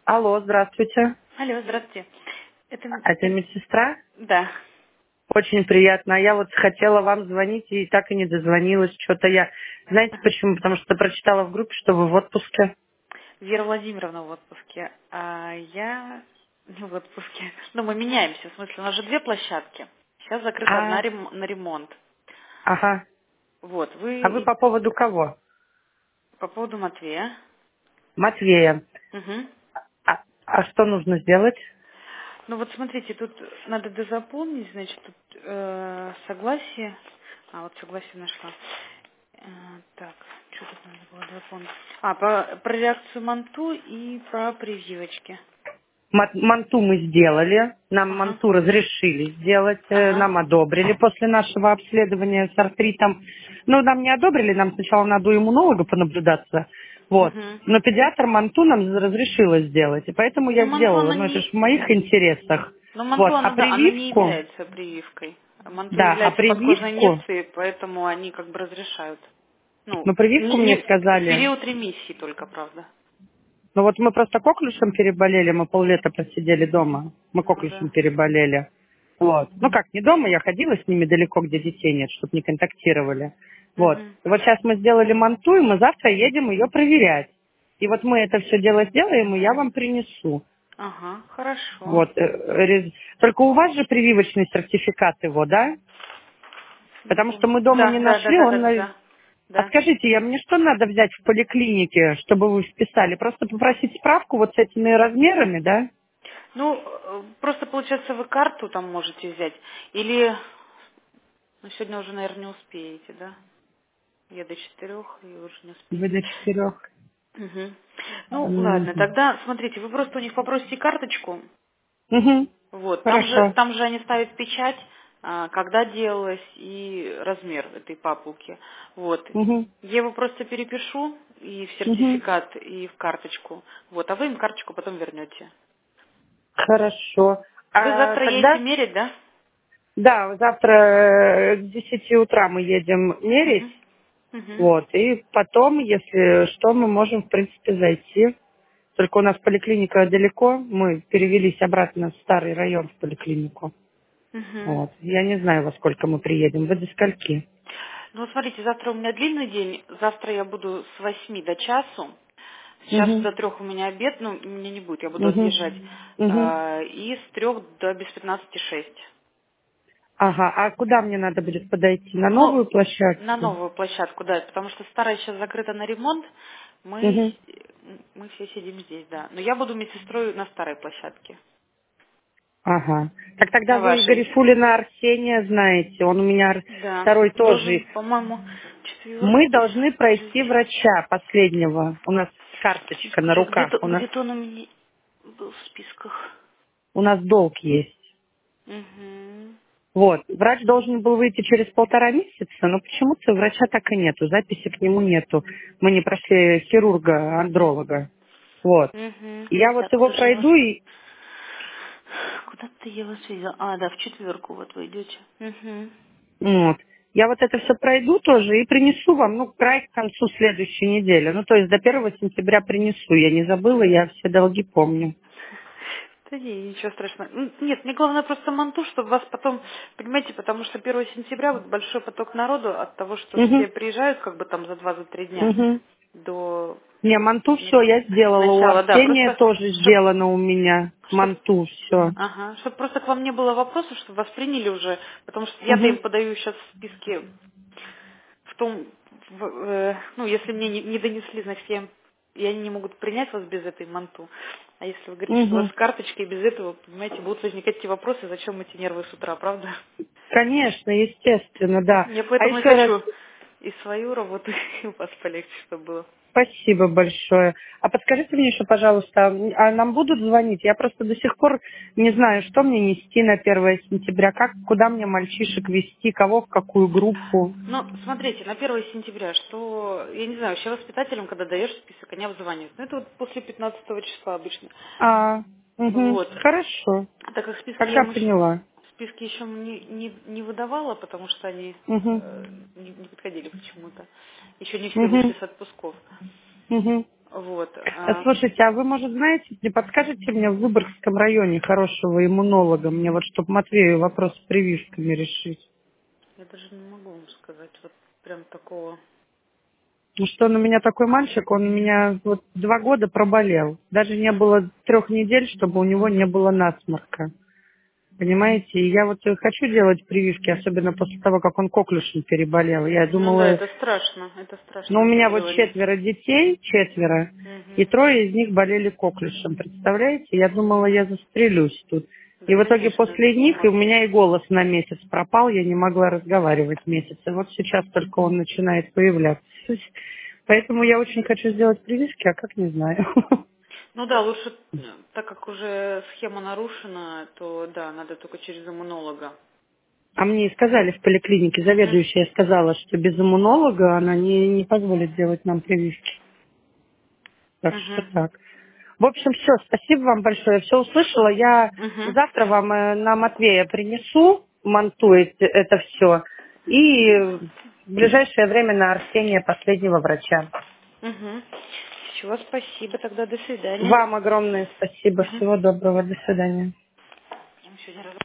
Алло, здравствуйте. Алло, здравствуйте. Это Это медсестра? да. Очень приятно. А я вот хотела вам звонить и так и не дозвонилась. Что-то я... Знаете Ага. почему? Потому что прочитала в группе, что вы в отпуске. Вера Владимировна в отпуске, а я не в отпуске. Ну, мы меняемся, в смысле, у нас же две площадки. Сейчас закрыта одна А, на ремонт. ага. Вот, А вы вы по поводу кого? по поводу Матвея. Матвея. Угу. А что нужно сделать? Ну вот смотрите, тут надо дозаполнить, значит, тут согласие. А, вот согласие нашла. Так, что тут надо было дополнить? Про реакцию Манту и про прививочки. Манту мы сделали. Нам Ага, манту разрешили сделать. ага. Нам одобрили после нашего обследования с артритом. Ну, нам не одобрили, нам сначала надо у иммунолога понаблюдаться. Вот. Угу. Но педиатр манту нам разрешила сделать. И поэтому Ну, я манту сделала. она Ну, это же не... в моих интересах. Ну, Вот. манту А она, да, она не прививку? является прививкой. Манту Да, а является подкожной прививку? инъекцией, поэтому они как бы разрешают. Ну, Ну, прививку не мне в сказали. период ремиссии только, правда. Ну, вот мы просто коклюшем переболели, мы поллета просидели дома. Мы Ну коклюшем да. переболели. Вот. Ну как, не дома, я ходила с ними далеко, где детей нет, чтобы не контактировали. Вот. Угу. И вот сейчас мы сделали манту, и мы завтра едем ее проверять. И вот мы это все дело сделаем, и я вам принесу. Ага, хорошо. Вот. Только у вас же прививочный сертификат его, да? Не Потому что помню. мы дома Да, не да, да, нашли, да, да, он... да, да. А Да. скажите, мне что надо взять в поликлинике, чтобы вы вписали? Просто попросить справку вот с этими размерами, да? Ну, просто, получается, вы карту там можете взять. Или, ну, сегодня уже, наверное, не успеете, да? Я до 4 и уже не Вы успеете. до 4. Мгм. Ну, ладно, тогда, смотрите, вы просто у них попросите карточку. Угу. Вот, Хорошо. там же они ставят печать, когда делалось и размер этой папулки. Вот. Угу. Я его просто перепишу и в Угу. сертификат, и в карточку. Вот, а вы им карточку потом вернете. Хорошо. Вы А завтра едете когда? мерить, да? Да, завтра к 10 утра мы едем мерить. Угу. Угу. Вот. И потом, если что, мы можем, в принципе, зайти. Только у нас поликлиника далеко. Мы перевелись обратно в старый район в поликлинику. Угу. Вот. Я не знаю, во сколько мы приедем. Вы до скольки? Ну, смотрите, завтра у меня длинный день. Завтра я буду с 8 до часу. С часу Угу. до 3 у меня обед, ну, меня не будет, я буду Угу. отъезжать. Угу. И с 3 до без 15:06. Ага. А куда мне надо будет подойти? На Ну, новую на площадку? новую площадку, да, потому что старая сейчас закрыта на ремонт. Мы, Угу. мы все сидим здесь, да. Но я буду медсестрой на старой площадке, Ага. Так тогда на вы вашей. Гарифулина Арсения знаете. Он у меня Да, второй тоже. должен, по-моему, Мы четверку. должны пройти Подождите. врача последнего. У нас карточка на Секунду, руках. где-то он у меня был в списках. У нас долг есть. Угу. Вот. Врач должен был выйти через 1,5 месяца, но почему-то врача так и нету. Записи к нему нету. Мы не прошли хирурга, андролога. Вот. Угу. И я вот Так, его куда же я вас... пройду и... Куда-то я вас видела. А, да, в четверку вот вы идете. Угу. Вот. Я вот это все пройду тоже и принесу вам, ну, край к концу следующей недели. Ну, то есть до 1 сентября принесу. Я не забыла, я все долги помню. Да не, ничего страшного. Нет, мне главное просто манту, чтобы вас потом, понимаете, потому что 1 сентября вот большой поток народу от того, что Угу, все приезжают как бы там за 2-3 дня угу. до Не, манту на- все я сделала. У начала. Да, Арсения просто, тоже чтоб, сделано у меня. чтоб, Манту все. ага, чтоб просто к вам не было вопросов, чтобы вас приняли уже, потому что я-то им Угу, подаю сейчас списки в том, ну, если мне не донесли, значит, и они не могут принять вас без этой манту. А если вы говорите, что у вас угу. карточка, и без этого, понимаете, будут возникать эти вопросы, зачем эти нервы с утра, правда? Конечно, естественно, да. Я А поэтому и еще раз хочу и свою работу, и у вас полегче, чтобы было. спасибо большое. А подскажите мне еще, пожалуйста, а нам будут звонить? Я просто до сих пор не знаю, что мне нести на 1 сентября, как, куда мне мальчишек вести, кого в какую группу. Ну, смотрите, на 1 сентября, что, я не знаю, вообще воспитателям, когда даешь список, они обзванивают. Ну, это вот после 15 числа обычно. А, угу, Вот. хорошо. Так как списки я Когда им еще, поняла. списки еще не выдавала, потому что они Угу, не подходили почему-то. Еще не все угу, вышли с отпусков. угу. Вот. Слушайте, а вы, может, знаете, не подскажете мне в Выборгском районе хорошего иммунолога, мне вот, чтобы Матвею вопрос с прививками решить? Я даже не могу вам сказать вот прям такого. Ну что он у меня такой мальчик, он у меня вот 2 года проболел. Даже не было 3 недель, чтобы у него не было насморка. Понимаете? И я вот хочу делать прививки, особенно после того, как он коклюшем переболел. Я Ну да, думала, это страшно. Это ну у страшное меня вот заболевание. 4 детей, 4, и Угу. 3 из них болели коклюшем. Представляете? Я думала, я застрелюсь тут. И Да, в итоге конечно, это после них и кошмар. у меня и голос на месяц пропал, я не могла разговаривать месяц. И вот сейчас только он начинает появляться. Поэтому я очень хочу сделать прививки, а как не знаю. Ну да, лучше, так как уже схема нарушена, то да, надо только через иммунолога. А мне и сказали в поликлинике, Угу. заведующая сказала, что без иммунолога она не позволит делать нам прививки. Так что Угу. так. В общем, все, спасибо вам большое, я все услышала. Я Угу. завтра вам на Матвея принесу, монтует это все. И в ближайшее время на Арсения, последнего врача. Угу. Все, спасибо, тогда до свидания. Вам огромное спасибо. Угу. Всего доброго. До свидания. Сегодня